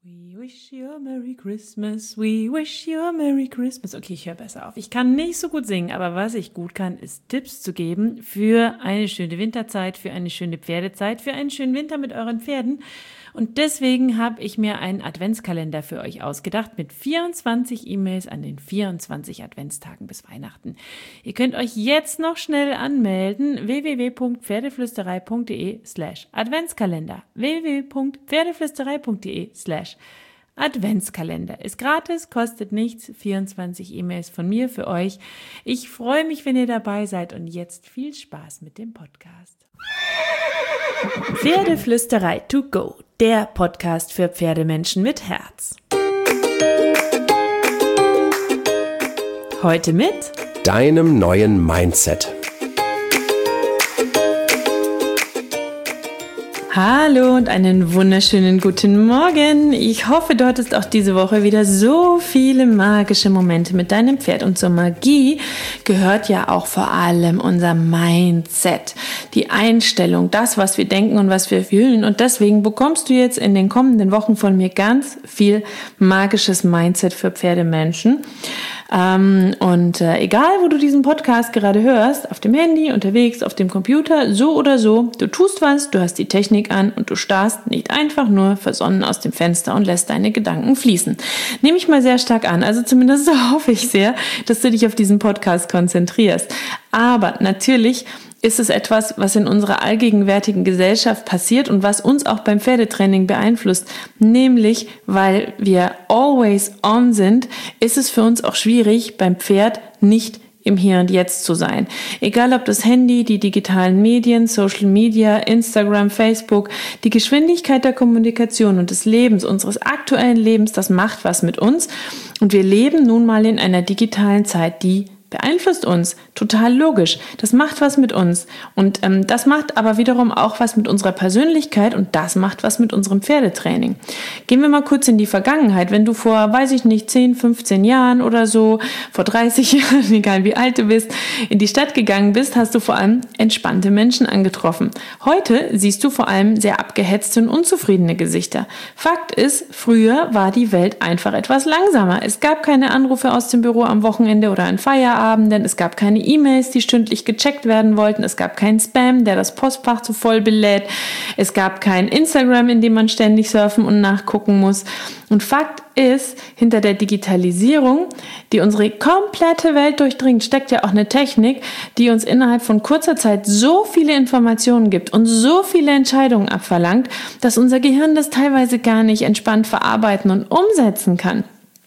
We wish you a Merry Christmas, we wish you a Merry Christmas. Okay, ich höre besser auf. Ich kann nicht so gut singen, aber was ich gut kann, ist Tipps zu geben für eine schöne Winterzeit, für eine schöne Pferdezeit, für einen schönen Winter mit euren Pferden. Und deswegen habe ich mir einen Adventskalender für euch ausgedacht mit 24 E-Mails an den 24 Adventstagen bis Weihnachten. Ihr könnt euch jetzt noch schnell anmelden, www.pferdeflüsterei.de/Adventskalender. www.pferdeflüsterei.de/Adventskalender. Ist gratis, kostet nichts, 24 E-Mails von mir für euch. Ich freue mich, wenn ihr dabei seid und jetzt viel Spaß mit dem Podcast. Pferdeflüsterei to go, der Podcast für Pferdemenschen mit Herz. Heute mit deinem neuen Mindset. Hallo und einen wunderschönen guten Morgen. Ich hoffe, du hattest auch diese Woche wieder so viele magische Momente mit deinem Pferd. Und zur Magie gehört ja auch vor allem unser Mindset, die Einstellung, das, was wir denken und was wir fühlen. Und deswegen bekommst du jetzt in den kommenden Wochen von mir ganz viel magisches Mindset für Pferdemenschen. Egal, wo du diesen Podcast gerade hörst, auf dem Handy, unterwegs, auf dem Computer, so oder so, du tust was, du hast die Technik an und du starrst nicht einfach nur versonnen aus dem Fenster und lässt deine Gedanken fließen. Nehme ich mal sehr stark an, also zumindest hoffe ich sehr, dass du dich auf diesen Podcast konzentrierst. Aber natürlich ist es etwas, was in unserer allgegenwärtigen Gesellschaft passiert und was uns auch beim Pferdetraining beeinflusst. Nämlich, weil wir always on sind, ist es für uns auch schwierig, beim Pferd nicht im Hier und Jetzt zu sein. Egal ob das Handy, die digitalen Medien, Social Media, Instagram, Facebook, die Geschwindigkeit der Kommunikation und des Lebens, unseres aktuellen Lebens, das macht was mit uns. Und wir leben nun mal in einer digitalen Zeit, die beeinflusst uns, total logisch. Das macht was mit uns und das macht aber wiederum auch was mit unserer Persönlichkeit und das macht was mit unserem Pferdetraining. Gehen wir mal kurz in die Vergangenheit. Wenn du vor, 10, 15 Jahren oder so, vor 30 Jahren, egal wie alt du bist, in die Stadt gegangen bist, hast du vor allem entspannte Menschen angetroffen. Heute siehst du vor allem sehr abgehetzte und unzufriedene Gesichter. Fakt ist, früher war die Welt einfach etwas langsamer. Es gab keine Anrufe aus dem Büro am Wochenende oder an Feierabenden, es gab keine E-Mails, die stündlich gecheckt werden wollten. Es gab keinen Spam, der das Postfach zu voll belädt. Es gab kein Instagram, in dem man ständig surfen und nachgucken muss. Und Fakt ist, hinter der Digitalisierung, die unsere komplette Welt durchdringt, steckt ja auch eine Technik, die uns innerhalb von kurzer Zeit so viele Informationen gibt und so viele Entscheidungen abverlangt, dass unser Gehirn das teilweise gar nicht entspannt verarbeiten und umsetzen kann.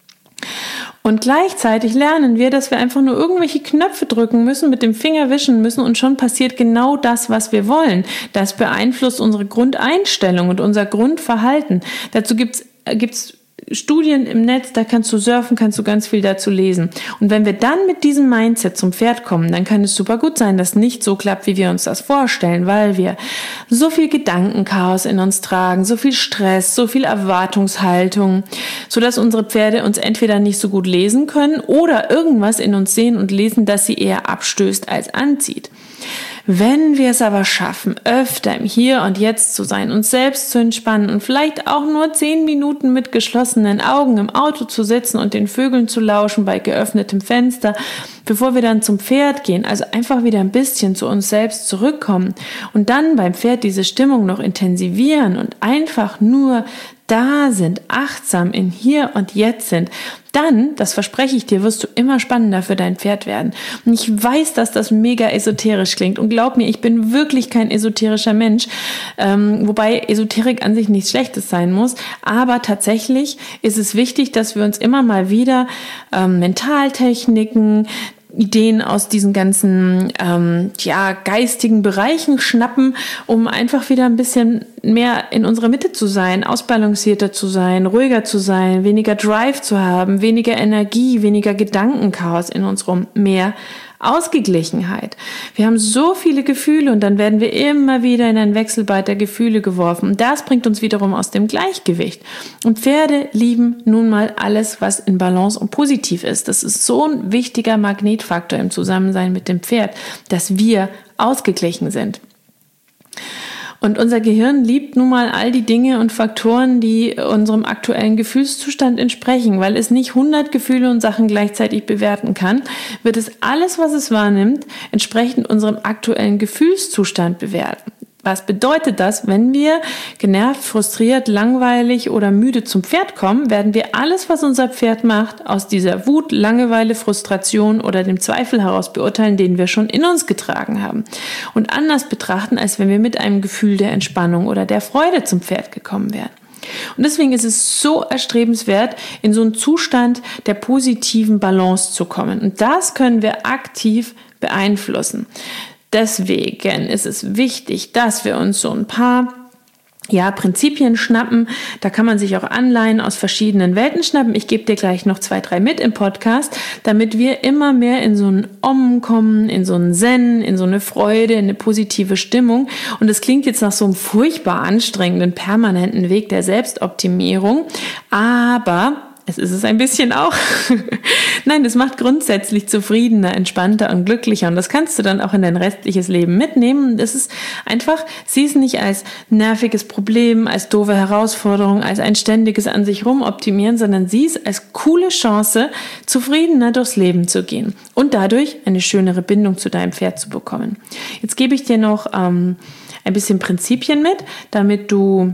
Und gleichzeitig lernen wir, dass wir einfach nur irgendwelche Knöpfe drücken müssen, mit dem Finger wischen müssen und schon passiert genau das, was wir wollen. Das beeinflusst unsere Grundeinstellung und unser Grundverhalten. Dazu gibt's Studien im Netz, da kannst du surfen, kannst du ganz viel dazu lesen. Und wenn wir dann mit diesem Mindset zum Pferd kommen, dann kann es super gut sein, dass nicht so klappt, wie wir uns das vorstellen, weil wir so viel Gedankenchaos in uns tragen, so viel Stress, so viel Erwartungshaltung, sodass unsere Pferde uns entweder nicht so gut lesen können oder irgendwas in uns sehen und lesen, das sie eher abstößt als anzieht. Wenn wir es aber schaffen, öfter im Hier und Jetzt zu sein, uns selbst zu entspannen und vielleicht auch nur 10 Minuten mit geschlossenen Augen im Auto zu sitzen und den Vögeln zu lauschen bei geöffnetem Fenster, bevor wir dann zum Pferd gehen, also einfach wieder ein bisschen zu uns selbst zurückkommen und dann beim Pferd diese Stimmung noch intensivieren und einfach nur da sind, achtsam in Hier und Jetzt sind, dann, das verspreche ich dir, wirst du immer spannender für dein Pferd werden. Und ich weiß, dass das mega esoterisch klingt. Und glaub mir, ich bin wirklich kein esoterischer Mensch, wobei Esoterik an sich nichts Schlechtes sein muss. Aber tatsächlich ist es wichtig, dass wir uns immer mal wieder Mentaltechniken, Ideen aus diesen ganzen geistigen Bereichen schnappen, um einfach wieder ein bisschen mehr in unserer Mitte zu sein, ausbalancierter zu sein, ruhiger zu sein, weniger Drive zu haben, weniger Energie, weniger Gedankenchaos in uns rum, mehr Ausgeglichenheit. Wir haben so viele Gefühle und dann werden wir immer wieder in ein Wechselbad der Gefühle geworfen. Und das bringt uns wiederum aus dem Gleichgewicht. Und Pferde lieben nun mal alles, was in Balance und positiv ist. Das ist so ein wichtiger Magnetfaktor im Zusammensein mit dem Pferd, dass wir ausgeglichen sind. Und unser Gehirn liebt nun mal all die Dinge und Faktoren, die unserem aktuellen Gefühlszustand entsprechen. Weil es nicht 100 Gefühle und Sachen gleichzeitig bewerten kann, wird es alles, was es wahrnimmt, entsprechend unserem aktuellen Gefühlszustand bewerten. Was bedeutet das? Wenn wir genervt, frustriert, langweilig oder müde zum Pferd kommen, werden wir alles, was unser Pferd macht, aus dieser Wut, Langeweile, Frustration oder dem Zweifel heraus beurteilen, den wir schon in uns getragen haben. Und anders betrachten, als wenn wir mit einem Gefühl der Entspannung oder der Freude zum Pferd gekommen wären. Und deswegen ist es so erstrebenswert, in so einen Zustand der positiven Balance zu kommen. Und das können wir aktiv beeinflussen. Deswegen ist es wichtig, dass wir uns so ein paar Prinzipien schnappen. Da kann man sich auch Anleihen aus verschiedenen Welten schnappen. Ich gebe dir gleich noch 2, 3 mit im Podcast, damit wir immer mehr in so ein Om kommen, in so ein Zen, in so eine Freude, in eine positive Stimmung. Und es klingt jetzt nach so einem furchtbar anstrengenden, permanenten Weg der Selbstoptimierung, aber es ist es ein bisschen auch. Nein, das macht grundsätzlich zufriedener, entspannter und glücklicher. Und das kannst du dann auch in dein restliches Leben mitnehmen. Das ist einfach, sieh es nicht als nerviges Problem, als doofe Herausforderung, als ein ständiges an sich rumoptimieren, sondern sieh es als coole Chance, zufriedener durchs Leben zu gehen und dadurch eine schönere Bindung zu deinem Pferd zu bekommen. Jetzt gebe ich dir noch ein bisschen Prinzipien mit, damit du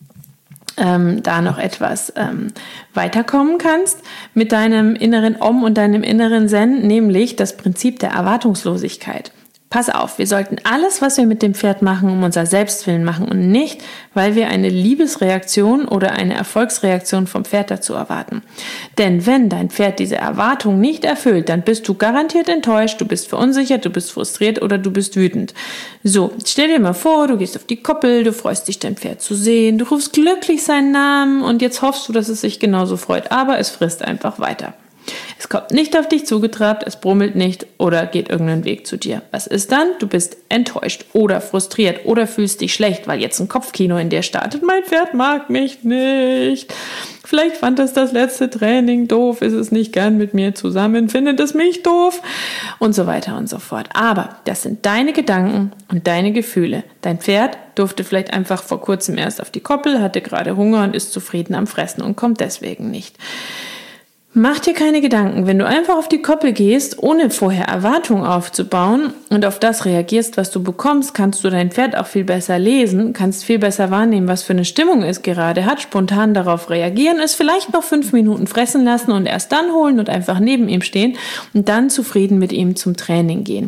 da noch etwas weiterkommen kannst mit deinem inneren Om und deinem inneren Zen, nämlich das Prinzip der Erwartungslosigkeit. Pass auf, wir sollten alles, was wir mit dem Pferd machen, um unser Selbstwillen machen und nicht, weil wir eine Liebesreaktion oder eine Erfolgsreaktion vom Pferd dazu erwarten. Denn wenn dein Pferd diese Erwartung nicht erfüllt, dann bist du garantiert enttäuscht, du bist verunsichert, du bist frustriert oder du bist wütend. So, stell dir mal vor, du gehst auf die Koppel, du freust dich, dein Pferd zu sehen, du rufst glücklich seinen Namen und jetzt hoffst du, dass es sich genauso freut, aber es frisst einfach weiter. Es kommt nicht auf dich zugetrabt, es brummelt nicht oder geht irgendeinen Weg zu dir. Was ist dann? Du bist enttäuscht oder frustriert oder fühlst dich schlecht, weil jetzt ein Kopfkino in dir startet. Mein Pferd mag mich nicht. Vielleicht fand es das letzte Training doof, ist es nicht gern mit mir zusammen, findet es mich doof und so weiter und so fort. Aber das sind deine Gedanken und deine Gefühle. Dein Pferd durfte vielleicht einfach vor kurzem erst auf die Koppel, hatte gerade Hunger und ist zufrieden am Fressen und kommt deswegen nicht. Mach dir keine Gedanken, wenn du einfach auf die Koppel gehst, ohne vorher Erwartungen aufzubauen und auf das reagierst, was du bekommst, kannst du dein Pferd auch viel besser lesen, kannst viel besser wahrnehmen, was für eine Stimmung es gerade hat, spontan darauf reagieren, es vielleicht noch 5 Minuten fressen lassen und erst dann holen und einfach neben ihm stehen und dann zufrieden mit ihm zum Training gehen.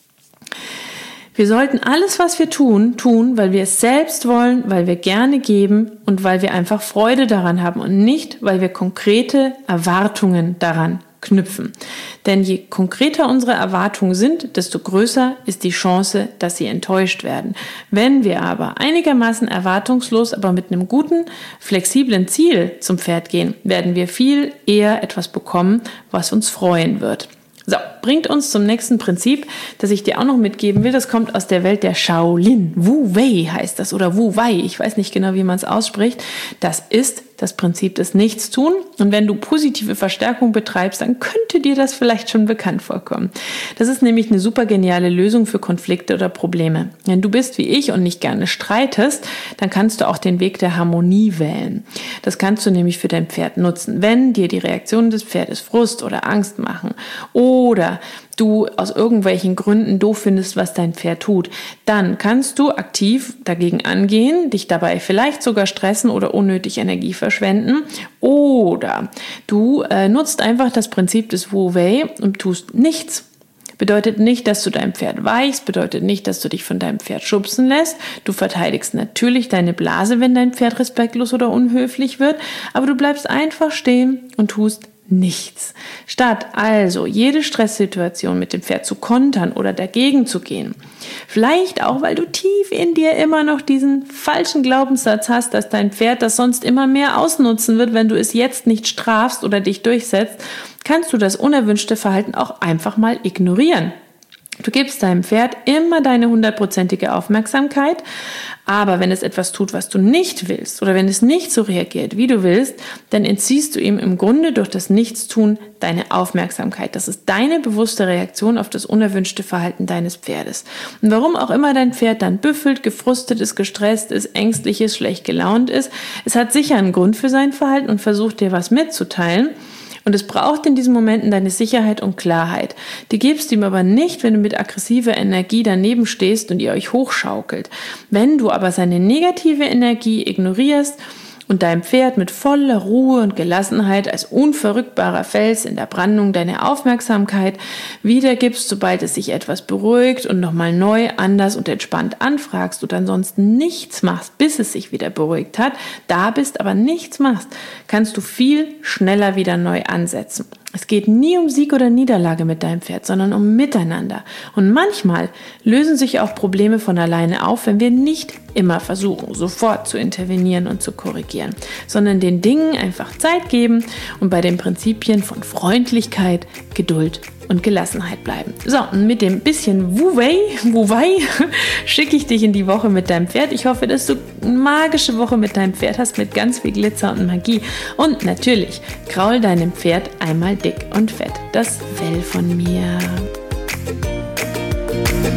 Wir sollten alles, was wir tun, weil wir es selbst wollen, weil wir gerne geben und weil wir einfach Freude daran haben und nicht, weil wir konkrete Erwartungen daran knüpfen. Denn je konkreter unsere Erwartungen sind, desto größer ist die Chance, dass sie enttäuscht werden. Wenn wir aber einigermaßen erwartungslos, aber mit einem guten, flexiblen Ziel zum Pferd gehen, werden wir viel eher etwas bekommen, was uns freuen wird. So, bringt uns zum nächsten Prinzip, das ich dir auch noch mitgeben will. Das kommt aus der Welt der Shaolin. Wu Wei heißt das oder Wu Wei. Ich weiß nicht genau, wie man es ausspricht. Das ist das Prinzip des Nichtstun. Und wenn du positive Verstärkung betreibst, dann könnte dir das vielleicht schon bekannt vorkommen. Das ist nämlich eine super geniale Lösung für Konflikte oder Probleme. Wenn du bist wie ich und nicht gerne streitest, dann kannst du auch den Weg der Harmonie wählen. Das kannst du nämlich für dein Pferd nutzen. Wenn dir die Reaktionen des Pferdes Frust oder Angst machen oder du aus irgendwelchen Gründen doof findest, was dein Pferd tut, dann kannst du aktiv dagegen angehen, dich dabei vielleicht sogar stressen oder unnötig Energie verschwenden. Oder du nutzt einfach das Prinzip des Wu Wei und tust nichts. Bedeutet nicht, dass du dein Pferd weichst, bedeutet nicht, dass du dich von deinem Pferd schubsen lässt. Du verteidigst natürlich deine Blase, wenn dein Pferd respektlos oder unhöflich wird, aber du bleibst einfach stehen und tust nichts. Statt also jede Stresssituation mit dem Pferd zu kontern oder dagegen zu gehen. Vielleicht auch, weil du tief in dir immer noch diesen falschen Glaubenssatz hast, dass dein Pferd das sonst immer mehr ausnutzen wird, wenn du es jetzt nicht strafst oder dich durchsetzt, kannst du das unerwünschte Verhalten auch einfach mal ignorieren. Du gibst deinem Pferd immer deine 100%ige Aufmerksamkeit, aber wenn es etwas tut, was du nicht willst oder wenn es nicht so reagiert, wie du willst, dann entziehst du ihm im Grunde durch das Nichtstun deine Aufmerksamkeit. Das ist deine bewusste Reaktion auf das unerwünschte Verhalten deines Pferdes. Und warum auch immer dein Pferd dann büffelt, gefrustet ist, gestresst ist, ängstlich ist, schlecht gelaunt ist, es hat sicher einen Grund für sein Verhalten und versucht dir was mitzuteilen. Und es braucht in diesen Momenten deine Sicherheit und Klarheit. Die gibst du ihm aber nicht, wenn du mit aggressiver Energie daneben stehst und ihr euch hochschaukelt. Wenn du aber seine negative Energie ignorierst und deinem Pferd mit voller Ruhe und Gelassenheit als unverrückbarer Fels in der Brandung deine Aufmerksamkeit wiedergibst, sobald es sich etwas beruhigt und nochmal neu, anders und entspannt anfragst und ansonsten nichts machst, bis es sich wieder beruhigt hat, da bist, aber nichts machst, kannst du viel schneller wieder neu ansetzen. Es geht nie um Sieg oder Niederlage mit deinem Pferd, sondern um Miteinander. Und manchmal lösen sich auch Probleme von alleine auf, wenn wir nicht immer versuchen, sofort zu intervenieren und zu korrigieren, sondern den Dingen einfach Zeit geben und bei den Prinzipien von Freundlichkeit, Geduld und Gelassenheit bleiben. So, und mit dem bisschen Wuwei schicke ich dich in die Woche mit deinem Pferd. Ich hoffe, dass du eine magische Woche mit deinem Pferd hast, mit ganz viel Glitzer und Magie. Und natürlich, kraul deinem Pferd einmal dick und fett das Fell von mir.